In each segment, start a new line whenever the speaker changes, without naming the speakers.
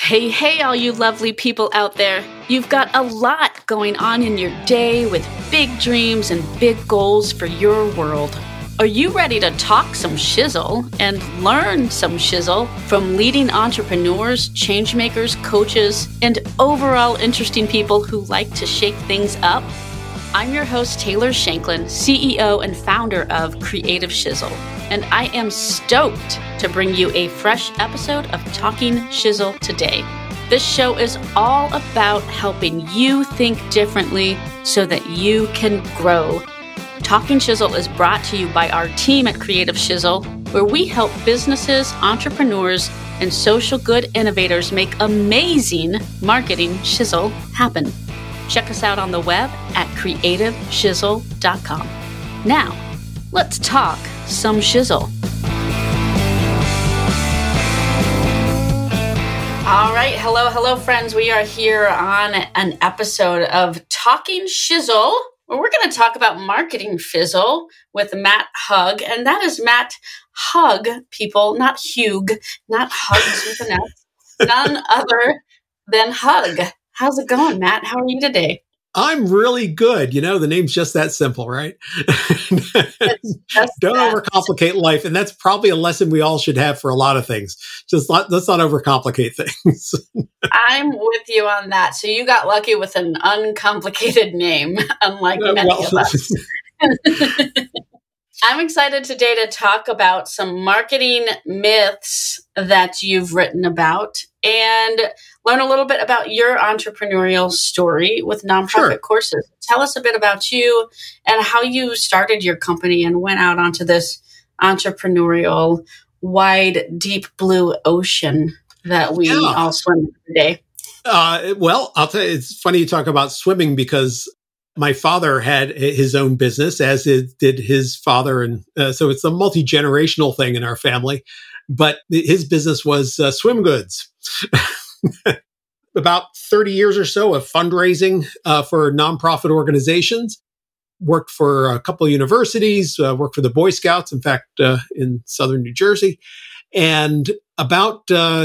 Hey, hey, all you lovely people out there. You've got a lot going on in your day with big dreams and big goals for your world. Are you ready to talk some shizzle and learn some shizzle from leading entrepreneurs, changemakers, coaches, and overall interesting people who like to shake things up? I'm your host, Taylor Shanklin, CEO and founder of Creative Shizzle, and I am stoked to bring you a fresh episode of Talking Shizzle today. This show is all about helping you think differently so that you can grow. Talking Shizzle is brought to you by our team at Creative Shizzle, where we help businesses, entrepreneurs, and social good innovators make amazing marketing shizzle happen. Check us out on the web at creativeshizzle.com. Now, let's talk some shizzle. All right. Hello, friends. We are here on an episode of Talking Shizzle, where we're going to talk about marketing fizzle with Matt Hug. And that is Matt Hug, people, not Hugh, not Hugs with an S, none other than Hug. How's it going, Matt? How are you today?
I'm really good. You know, the name's just that simple, right? Don't overcomplicate life. And that's probably a lesson we all should have for a lot of things. Just let's not overcomplicate things.
I'm with you on that. So you got lucky with an uncomplicated name, unlike many of us. I'm excited today to talk about some marketing myths that you've written about and learn a little bit about your entrepreneurial story with nonprofit courses. Tell us a bit about you and how you started your company and went out onto this entrepreneurial, wide, deep blue ocean that we all swim in today.
Well, I'll tell you, it's funny you talk about swimming because my father had his own business, as did his father. And so it's a multi-generational thing in our family. But his business was swim goods. About 30 years or so of fundraising for nonprofit organizations. Worked for a couple of universities, worked for the Boy Scouts, in fact, in southern New Jersey. And about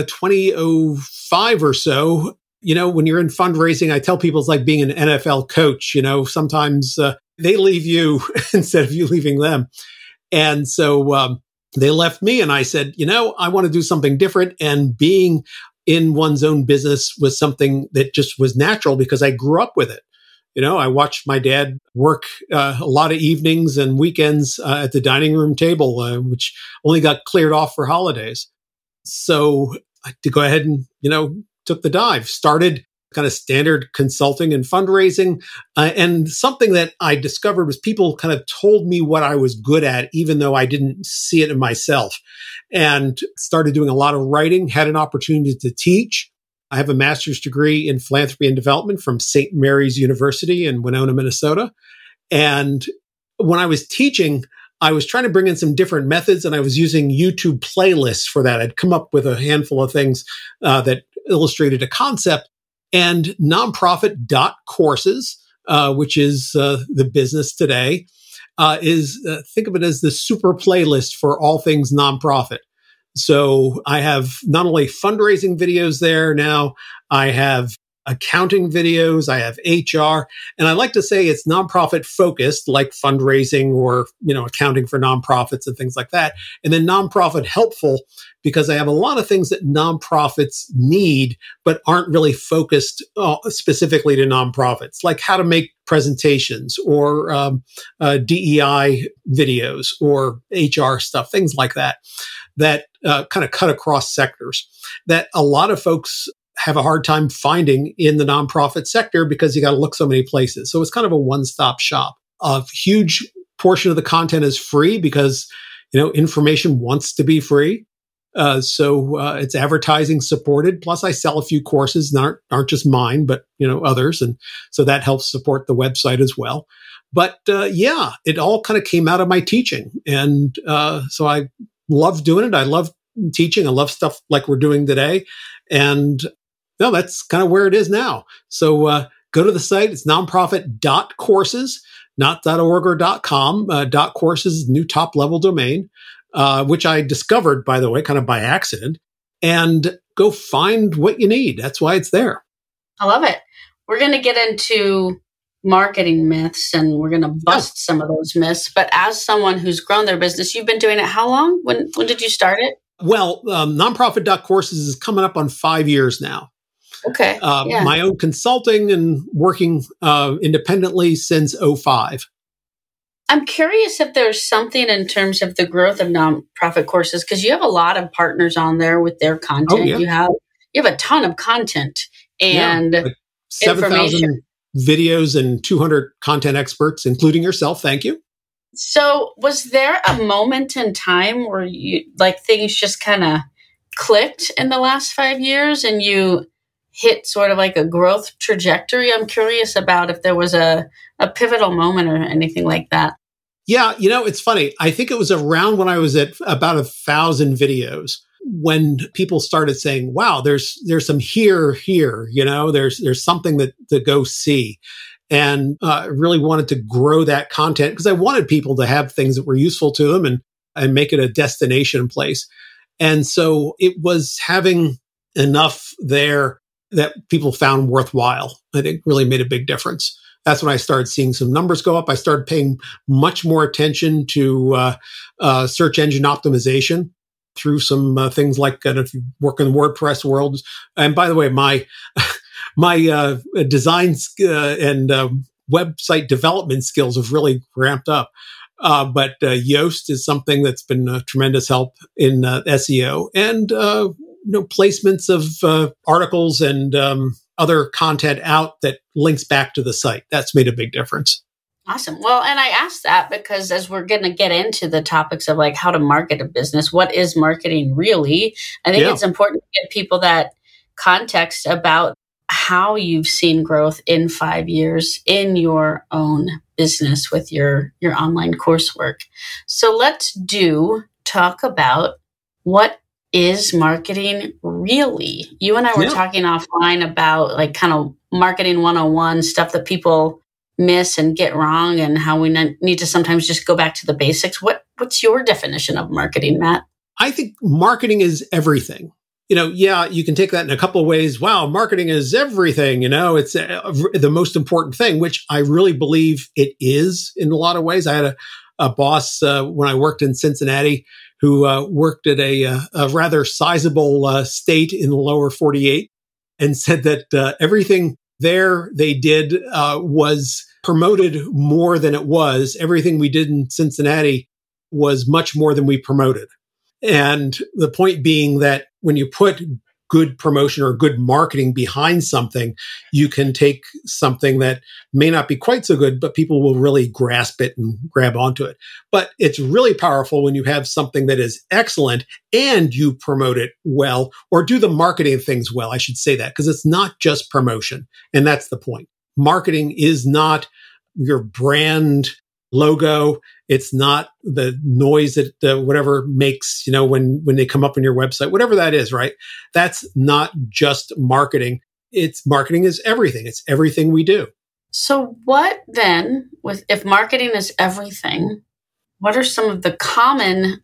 2005 or so, you know, when you're in fundraising, I tell people it's like being an NFL coach. You know, sometimes they leave you instead of you leaving them. And so they left me and I said, you know, I want to do something different. And being in one's own business was something that just was natural because I grew up with it. You know, I watched my dad work a lot of evenings and weekends at the dining room table, which only got cleared off for holidays. So I had to go ahead and, you know, took the dive, started kind of standard consulting and fundraising. And something that I discovered was people kind of told me what I was good at, even though I didn't see it in myself. And started doing a lot of writing, had an opportunity to teach. I have a master's degree in philanthropy and development from St. Mary's University in Winona, Minnesota. And when I was teaching, I was trying to bring in some different methods, and I was using YouTube playlists for that. I'd come up with a handful of things that illustrated a concept. And nonprofit.courses, which is the business today, is think of it as the super playlist for all things nonprofit. So I have not only fundraising videos there now, I have accounting videos, I have HR, and I like to say it's nonprofit focused, like fundraising or, you know, accounting for nonprofits and things like that. And then nonprofit helpful, because I have a lot of things that nonprofits need, but aren't really focused specifically to nonprofits, like how to make presentations or DEI videos or HR stuff, things like that, that kind of cut across sectors that a lot of folks have a hard time finding in the nonprofit sector because you got to look so many places. So it's kind of a one-stop shop. A huge portion of the content is free because, you know, information wants to be free. So it's advertising supported. Plus I sell a few courses that aren't just mine, but, you know, others. And so that helps support the website as well. But yeah, it all kind of came out of my teaching. And so I love doing it. I love teaching. I love stuff like we're doing today. And no, that's kind of where it is now. So go to the site. It's nonprofit.courses, not .org or .com. .courses is new top level domain, which I discovered, by the way, kind of by accident. and go find what you need. That's why it's there.
I love it. We're going to get into marketing myths and we're going to bust some of those myths. But as someone who's grown their business, you've been doing it how long? When did you start it?
Well, Nonprofit.Courses is coming up on 5 years now.
Okay.
My own consulting and working independently since 2005.
I'm curious if there's something in terms of the growth of Nonprofit Courses, because you have a lot of partners on there with their content.
Oh, yeah.
You have a ton of content and
like 7,000 videos and 200 content experts, including yourself. Thank you.
So was there a moment in time where things just kind of clicked in the last 5 years and you hit sort of like a growth trajectory? I'm curious about if there was a pivotal moment or anything like that.
Yeah, it's funny. I think it was around when I was at about 1,000 videos when people started saying, wow, there's some here, there's something to go see. And really wanted to grow that content because I wanted people to have things that were useful to them and make it a destination place. And so it was having enough there that people found worthwhile, I think really made a big difference. That's when I started seeing some numbers go up. I started paying much more attention to search engine optimization through some things like if you work in the WordPress world. And by the way, my design and website development skills have really ramped up. But Yoast is something that's been a tremendous help in SEO and placements of articles and other content out that links back to the site. That's made a big difference.
Awesome. Well, and I asked that because as we're going to get into the topics of like how to market a business, what is marketing really? I think it's important to give people that context about how you've seen growth in 5 years in your own business with your online coursework. So let's talk about what is marketing really? You and I were talking offline about like kind of marketing 101 stuff that people miss and get wrong and how we need to sometimes just go back to the basics. What's your definition of marketing, Matt?
I think marketing is everything. You can take that in a couple of ways. Wow, marketing is everything. It's the most important thing, which I really believe it is in a lot of ways. I had a boss when I worked in Cincinnati who worked at a rather sizable state in the lower 48 and said that everything there they did was promoted more than it was. Everything we did in Cincinnati was much more than we promoted. And the point being that when you put good promotion or good marketing behind something, you can take something that may not be quite so good, but people will really grasp it and grab onto it. But it's really powerful when you have something that is excellent and you promote it well or do the marketing things well. I should say that because it's not just promotion. And that's the point. Marketing is not your brand logo. It's not the noise that whatever makes, when they come up on your website, whatever that is, right? That's not just marketing. Marketing is everything. It's everything we do.
So what then, if marketing is everything, what are some of the common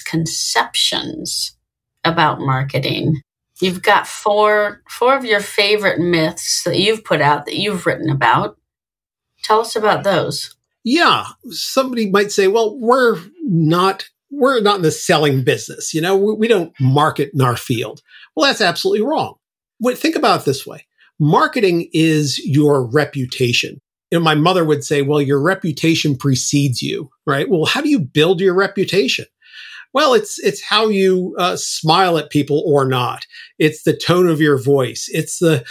misconceptions about marketing? You've got four of your favorite myths that you've put out that you've written about. Tell us about those.
Yeah. Somebody might say, well, we're not in the selling business. We don't market in our field. Well, that's absolutely wrong. Think about it this way. Marketing is your reputation. My mother would say, well, your reputation precedes you, right? Well, how do you build your reputation? Well, it's how you smile at people or not. It's the tone of your voice. It's the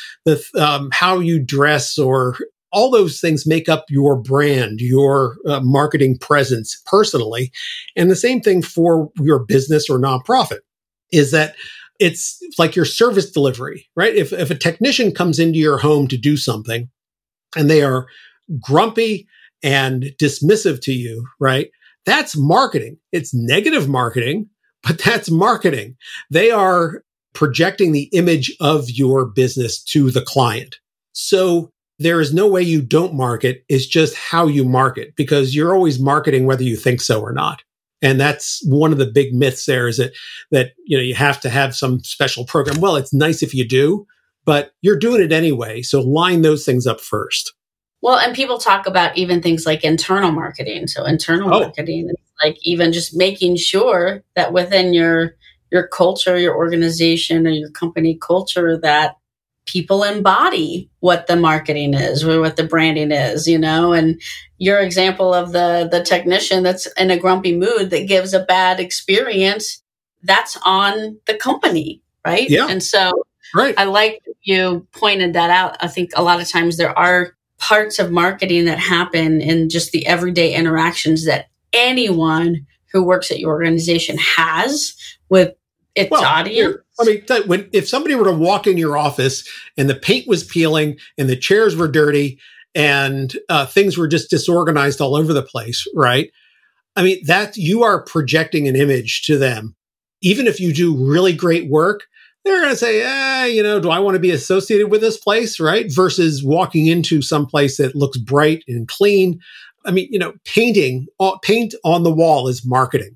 how you dress or all those things make up your brand, your marketing presence personally. And the same thing for your business or nonprofit is that it's like your service delivery, right? If a technician comes into your home to do something and they are grumpy and dismissive to you, right? That's marketing. It's negative marketing, but that's marketing. They are projecting the image of your business to the client. So there is no way you don't market. It's just how you market because you're always marketing whether you think so or not. And that's one of the big myths there is that you have to have some special program. Well, it's nice if you do, but you're doing it anyway. So line those things up first.
Well, and people talk about even things like internal marketing. So internal marketing is like even just making sure that within your culture, your organization, or your company culture, that people embody what the marketing is or what the branding is, and your example of the technician that's in a grumpy mood that gives a bad experience, that's on the company, right?
Yeah.
And so
right.
I like that you pointed that out. I think a lot of times there are parts of marketing that happen in just the everyday interactions that anyone who works at your organization has with its audience.
I mean, if somebody were to walk in your office and the paint was peeling and the chairs were dirty and things were just disorganized all over the place, right? I mean, that you are projecting an image to them. Even if you do really great work, they're going to say, do I want to be associated with this place, right? Versus walking into some place that looks bright and clean. I mean, paint on the wall is marketing.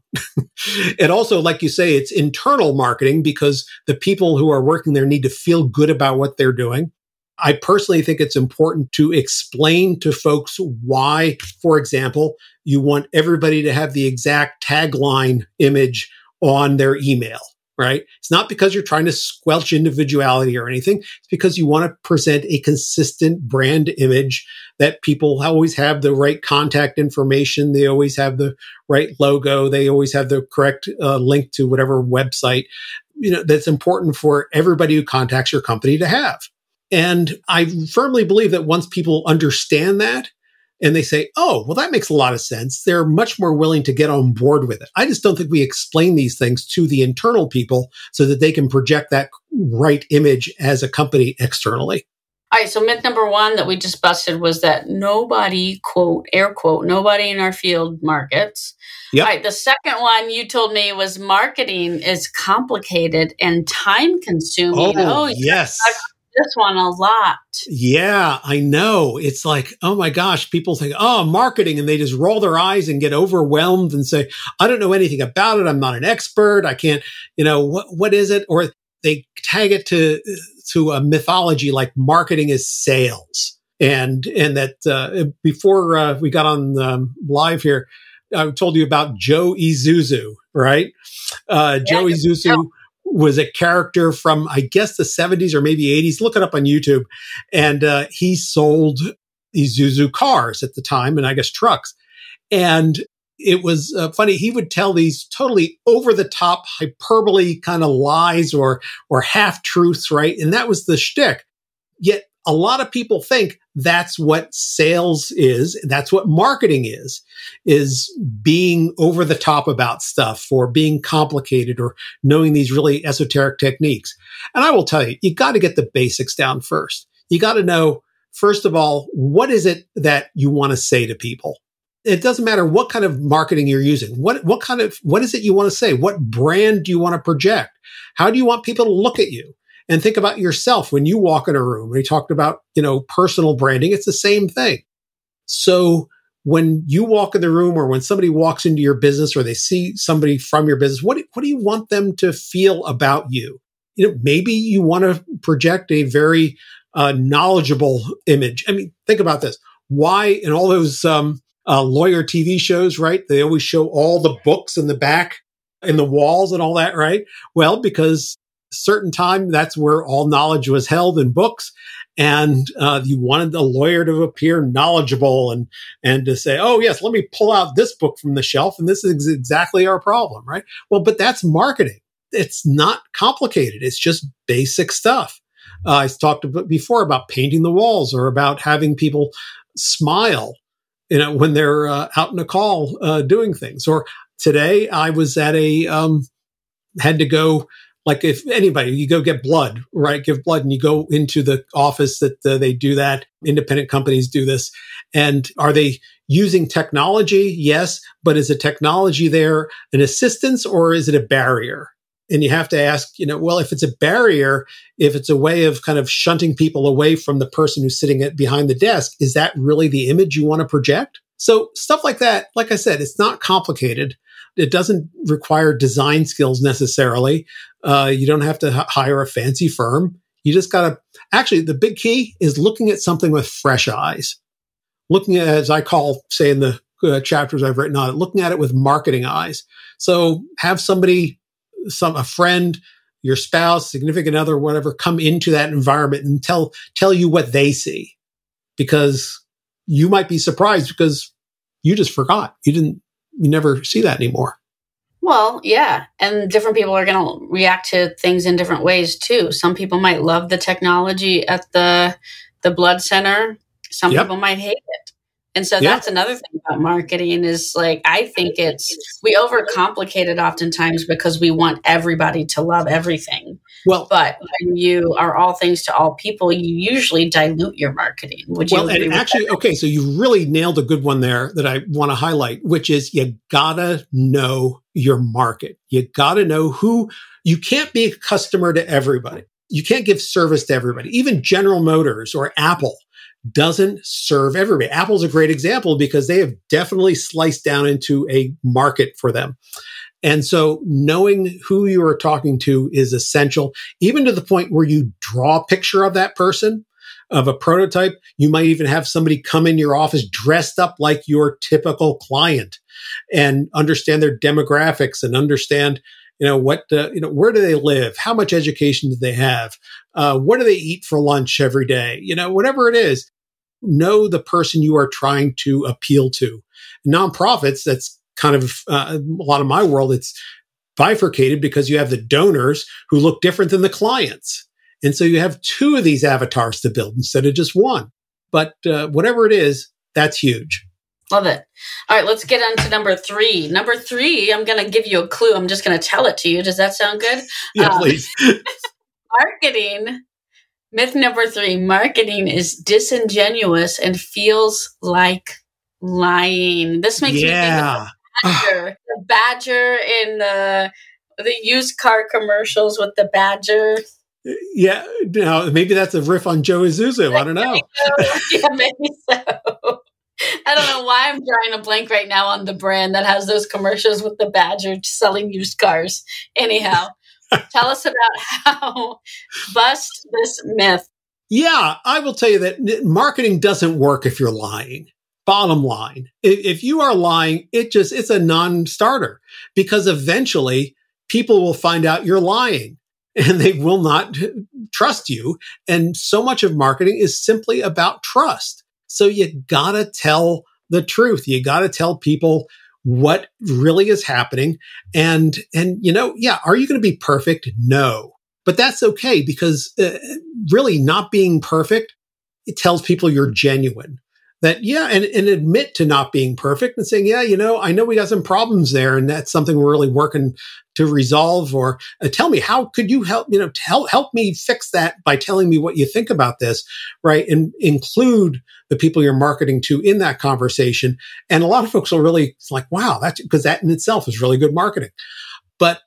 And also, like you say, it's internal marketing because the people who are working there need to feel good about what they're doing. I personally think it's important to explain to folks why, for example, you want everybody to have the exact tagline image on their email. Right? It's not because you're trying to squelch individuality or anything. It's because you want to present a consistent brand image that people always have the right contact information. They always have the right logo. They always have the correct link to whatever website, that's important for everybody who contacts your company to have. And I firmly believe that once people understand that, and they say, oh, well, that makes a lot of sense, they're much more willing to get on board with it. I just don't think we explain these things to the internal people so that they can project that right image as a company externally.
All right. So myth number one that we just busted was that nobody, quote, air quote, nobody in our field markets. Yep. All right. The second one you told me was marketing is complicated and time consuming.
Oh yes.
This one a lot.
Yeah, I know. It's like, oh my gosh, people think, marketing, and they just roll their eyes and get overwhelmed and say, I don't know anything about it. I'm not an expert. I can't, what is it? Or they tag it to a mythology like marketing is sales. And that before we got on live here, I told you about Joe Isuzu, right? Joe Isuzu was a character from, I guess, the 70s or maybe 80s. Look it up on YouTube. And he sold Isuzu cars at the time, and I guess trucks. And it was funny. He would tell these totally over-the-top hyperbole kind of lies or half-truths, right? And that was the shtick. Yet a lot of people think that's what sales is. That's what marketing is being over the top about stuff or being complicated or knowing these really esoteric techniques. And I will tell you, you got to get the basics down first. You got to know, first of all, what is it that you want to say to people? It doesn't matter what kind of marketing you're using. What is it you want to say? What brand do you want to project? How do you want people to look at you? And think about yourself when you walk in a room. We talked about, personal branding. It's the same thing. So when you walk in the room or when somebody walks into your business or they see somebody from your business, what do you want them to feel about you? Maybe you want to project a very knowledgeable image. I mean, think about this. Why in all those lawyer TV shows, right? They always show all the books in the back and the walls and all that, right? Well, because certain time, that's where all knowledge was held in books. And you wanted the lawyer to appear knowledgeable and to say, oh, yes, let me pull out this book from the shelf. And this is exactly our problem, right? Well, but that's marketing. It's not complicated. It's just basic stuff. I talked before about painting the walls or about having people smile, when they're out in a call doing things. Or today I was at had to go, like if anybody, you go get blood, right? Give blood and you go into the office that they do that. Independent companies do this. And are they using technology? Yes. But is the technology there an assistance or is it a barrier? And you have to ask, well, if it's a barrier, if it's a way of kind of shunting people away from the person who's sitting behind the desk, is that really the image you want to project? So stuff like that, like I said, it's not complicated. It doesn't require design skills necessarily. You don't have to hire a fancy firm. You just got to, actually, the big key is looking at something with fresh eyes. Looking at, as I call, say in the chapters I've written on it, looking at it with marketing eyes. So have somebody, a friend, your spouse, significant other, whatever, come into that environment and tell you what they see, because you might be surprised because you just forgot. You never see that anymore.
Well, yeah. And different people are going to react to things in different ways too. Some people might love the technology at the blood center. Some people might hate it. And so that's another thing about marketing is like, I think we overcomplicate it oftentimes because we want everybody to love everything. Well, but when you are all things to all people, you usually dilute your marketing. Would you agree with that?
Okay, so you really nailed a good one there that I want to highlight, which is you gotta know your market. You gotta know you can't be a customer to everybody. You can't give service to everybody. Even General Motors or Apple doesn't serve everybody. Apple's a great example because they have definitely sliced down into a market for them. And so knowing who you are talking to is essential, even to the point where you draw a picture of that person, of a prototype. You might even have somebody come in your office dressed up like your typical client and understand their demographics and understand, where do they live? How much education do they have? What do they eat for lunch every day? Whatever it is, know the person you are trying to appeal to. Nonprofits, that's kind of a lot of my world. It's bifurcated because you have the donors who look different than the clients. And so you have two of these avatars to build instead of just one. But whatever it is, that's huge.
Love it. All right, let's get on to number 3. Number 3, I'm going to give you a clue. I'm just going to tell it to you. Does that sound good?
Yeah, please.
Marketing. Myth number 3, marketing is disingenuous and feels like lying. This makes me think of the badger in the used car commercials with the badger.
Yeah, maybe that's a riff on Joe Isuzu. I don't know.
Yeah, maybe so. I don't know why I'm drawing a blank right now on the brand that has those commercials with the badger selling used cars. Anyhow, tell us about how bust this myth.
Yeah, I will tell you that marketing doesn't work if you're lying. Bottom line, if you are lying, it's a non-starter because eventually people will find out you're lying and they will not trust you. And so much of marketing is simply about trust. So you gotta tell the truth. You gotta tell people what really is happening. And are you going to be perfect? No, but that's okay because really not being perfect, it tells people you're genuine. That, and admit to not being perfect and saying, I know we got some problems there and that's something we're really working to resolve, or tell me, how could you help, help me fix that by telling me what you think about this, right? And include the people you're marketing to in that conversation. And a lot of folks will really, it's like, wow, that's because that in itself is really good marketing. But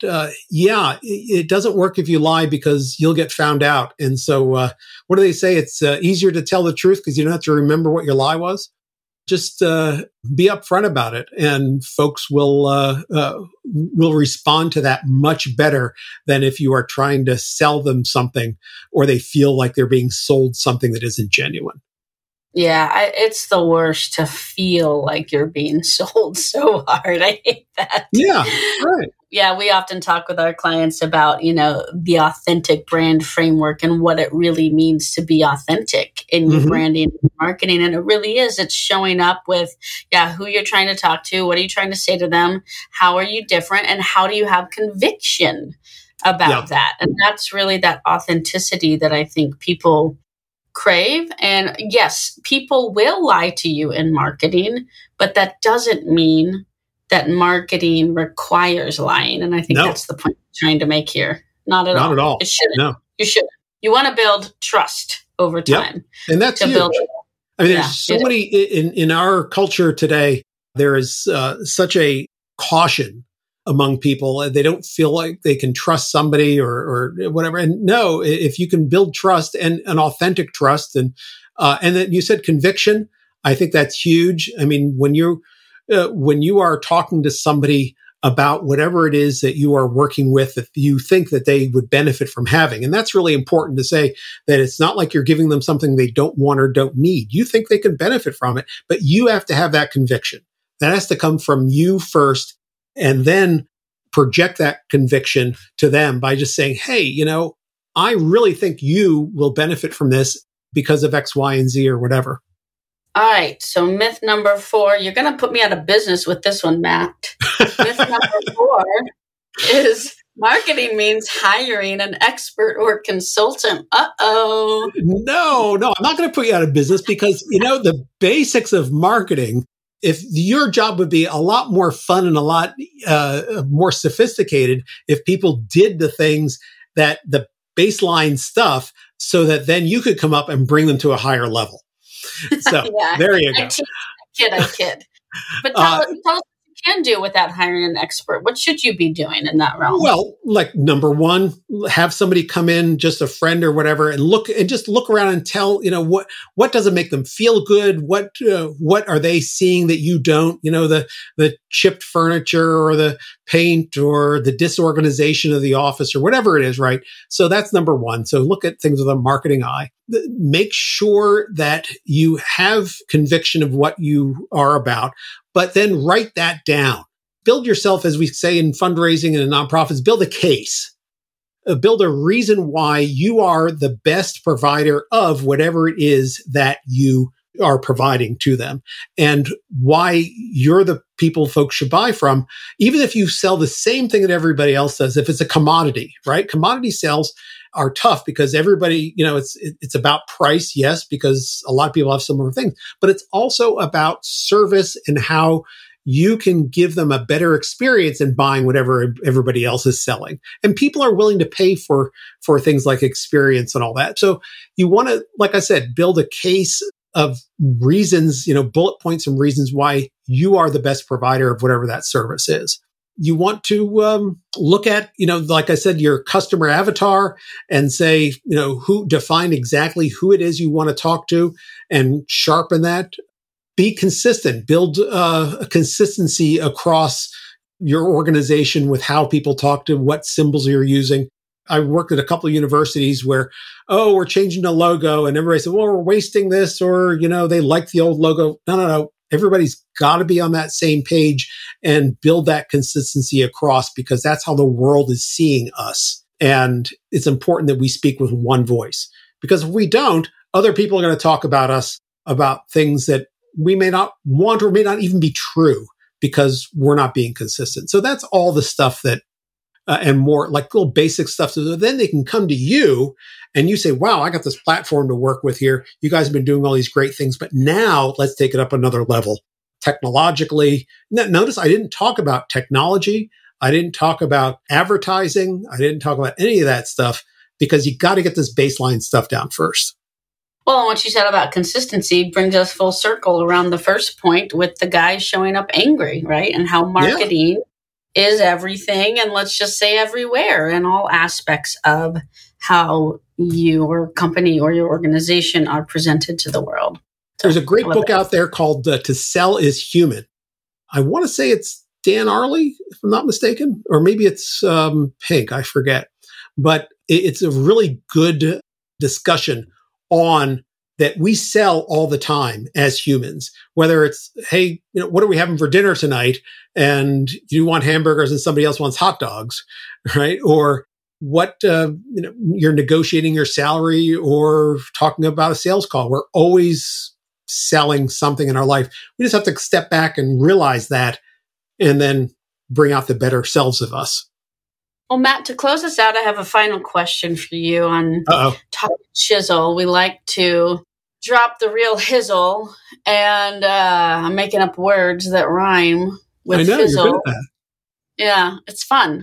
it doesn't work if you lie because you'll get found out. And so what do they say? It's easier to tell the truth because you don't have to remember what your lie was. Just be upfront about it, and folks will respond to that much better than if you are trying to sell them something or they feel like they're being sold something that isn't genuine.
Yeah, it's the worst to feel like you're being sold so hard. I hate that.
Yeah, right.
Yeah, we often talk with our clients about, the authentic brand framework and what it really means to be authentic in your branding and marketing. And it really is. It's showing up with, who you're trying to talk to, what are you trying to say to them, how are you different, and how do you have conviction about that? And that's really that authenticity that I think people crave. And yes, people will lie to you in marketing, but that doesn't mean that marketing requires lying. And I think that's the point I'm trying to make here. Not at all. It shouldn't. No. You shouldn't. You want to build trust over time.
Yep. And that's huge. There's so many in our culture today. There is such a caution among people. They don't feel like they can trust somebody or whatever. And no, if you can build trust and an authentic trust, and then you said conviction. I think that's huge. I mean, when you are talking to somebody about whatever it is that you are working with that you think that they would benefit from having. And that's really important to say, that it's not like you're giving them something they don't want or don't need. You think they can benefit from it, but you have to have that conviction. That has to come from you first, and then project that conviction to them by just saying, hey, I really think you will benefit from this because of X, Y, and Z or whatever.
All right. So myth number 4, you're going to put me out of business with this one, Matt. Myth number 4 is marketing means hiring an expert or consultant. Uh-oh.
No, I'm not going to put you out of business because, the basics of marketing, if your job would be a lot more fun and a lot more sophisticated if people did the things that the baseline stuff, so that then you could come up and bring them to a higher level. So there you go.
I kid. But tell us what you can do without hiring an expert. What should you be doing in that realm?
Well, like number one, have somebody come in, just a friend or whatever, and look around and tell, what doesn't make them feel good? What are they seeing that you don't? The chipped furniture or the paint or the disorganization of the office or whatever it is, right? So that's number one. So look at things with a marketing eye. Make sure that you have conviction of what you are about, but then write that down. Build yourself, as we say in fundraising and in nonprofits, build a case. Build a reason why you are the best provider of whatever it is that you are providing to them, and why you're the people folks should buy from, even if you sell the same thing that everybody else does. If it's a commodity, right? Commodity sales are tough because everybody, it's about price, yes, because a lot of people have similar things, but it's also about service and how you can give them a better experience in buying whatever everybody else is selling. And people are willing to pay for things like experience and all that. So you want to, like I said, build a case of reasons, bullet points and reasons why you are the best provider of whatever that service is. You want to look at, like I said, your customer avatar and say, define exactly who it is you want to talk to and sharpen that. Be consistent. Build a consistency across your organization with how people talk to, what symbols you're using. I worked at a couple of universities where, we're changing the logo, and everybody said, well, we're wasting this, or, they like the old logo. No. Everybody's got to be on that same page and build that consistency across, because that's how the world is seeing us. And it's important that we speak with one voice, because if we don't, other people are going to talk about us, about things that we may not want or may not even be true because we're not being consistent. So that's all the stuff that, and more like little basic stuff. So then they can come to you and you say, wow, I got this platform to work with here. You guys have been doing all these great things, but now let's take it up another level technologically. Notice I didn't talk about technology. I didn't talk about advertising. I didn't talk about any of that stuff, because you got to get this baseline stuff down first.
Well, and what you said about consistency brings us full circle around the first point with the guy showing up angry, right? And how marketing is everything, and let's just say everywhere, in all aspects of how your company or your organization are presented to the world.
There's a great book out there called To Sell is Human. I want to say it's Dan Arley, if I'm not mistaken, or maybe it's Pink, I forget. But it's a really good discussion on that we sell all the time as humans, whether it's, hey, what are we having for dinner tonight? And you want hamburgers and somebody else wants hot dogs, right? Or what, you're negotiating your salary or talking about a sales call. We're always selling something in our life. We just have to step back and realize that, and then bring out the better selves of us.
Well, Matt, to close us out, I have a final question for you on Talk Shizzle. We like to drop the real hizzle, and I'm making up words that rhyme with fizzle.
You're good at that.
Yeah, it's fun.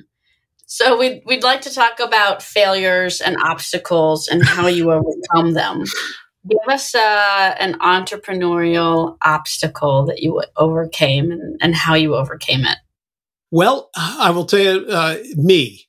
So we'd like to talk about failures and obstacles and how you overcome them. Give us an entrepreneurial obstacle that you overcame and how you overcame it.
Well, I will tell you, me.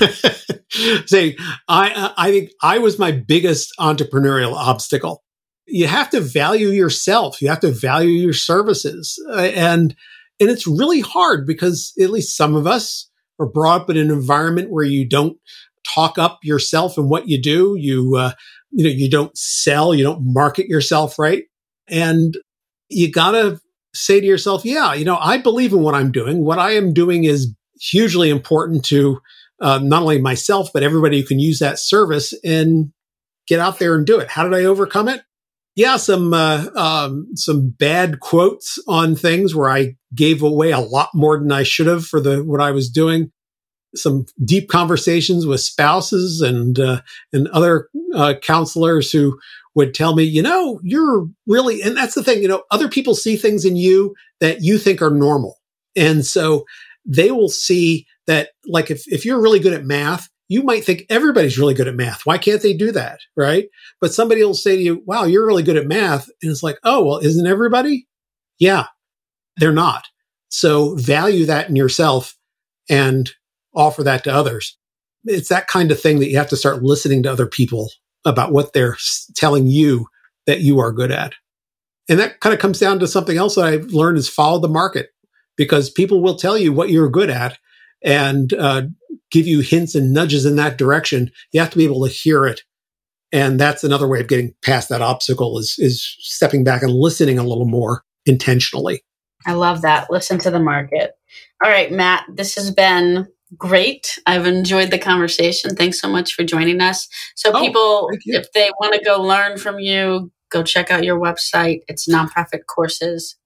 Say, I think I was my biggest entrepreneurial obstacle. you have to value yourself. You have to value your services. And it's really hard because at least some of us are brought up in an environment where you don't talk up yourself and what you do. You don't sell, you don't market yourself, right? And you gotta say to yourself, yeah, I believe in what I'm doing. What I am doing is hugely important to not only myself, but everybody who can use that service, and get out there and do it. How did I overcome it? Yeah, some bad quotes on things where I gave away a lot more than I should have for what I was doing. Some deep conversations with spouses and other counselors who would tell me, you're really, and that's the thing, other people see things in you that you think are normal. And so they will see that, like, if you're really good at math, you might think everybody's really good at math. Why can't they do that? Right? But somebody will say to you, wow, you're really good at math. And it's like, oh, well, isn't everybody? Yeah, they're not. So value that in yourself and offer that to others. It's that kind of thing that you have to start listening to other people about what they're telling you that you are good at. And that kind of comes down to something else that I've learned is follow the market, because people will tell you what you're good at and give you hints and nudges in that direction. You have to be able to hear it. And that's another way of getting past that obstacle is stepping back and listening a little more intentionally.
I love that. Listen to the market. All right, Matt, this has been great. I've enjoyed the conversation. Thanks so much for joining us. So people, if they want to go learn from you, go check out your website. It's Nonprofit Courses.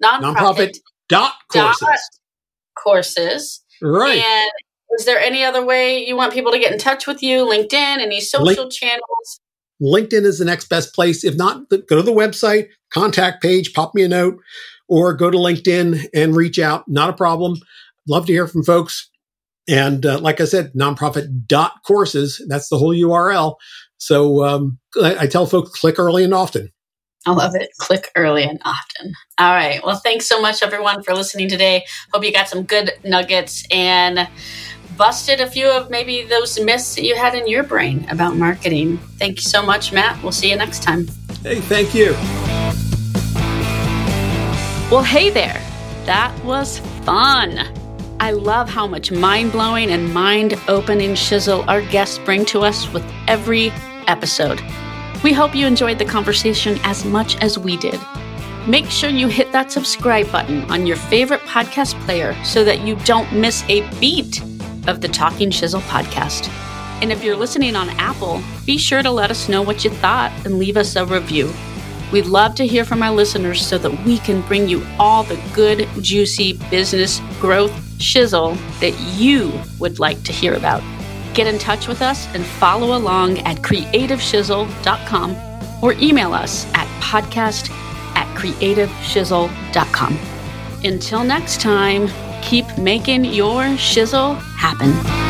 Nonprofit.courses.
Right.
And is there any other way you want people to get in touch with you? LinkedIn, any social channels?
LinkedIn is the next best place. If not, go to the website, contact page, pop me a note, or go to LinkedIn and reach out. Not a problem. Love to hear from folks. And like I said, nonprofit.courses, that's the whole URL. So I tell folks, click early and often.
I love it. Click early and often. All right. Well, thanks so much, everyone, for listening today. Hope you got some good nuggets and busted a few of maybe those myths that you had in your brain about marketing. Thank you so much, Matt. We'll see you next time.
Hey, thank you.
Well, hey there. That was fun. I love how much mind-blowing and mind-opening shizzle our guests bring to us with every episode. We hope you enjoyed the conversation as much as we did. Make sure you hit that subscribe button on your favorite podcast player so that you don't miss a beat of the Talking Shizzle podcast. And if you're listening on Apple, be sure to let us know what you thought and leave us a review. We'd love to hear from our listeners so that we can bring you all the good, juicy business growth shizzle that you would like to hear about. Get in touch with us and follow along at creativeshizzle.com or email us at podcast@creativeshizzle.com. Until next time, keep making your shizzle happen.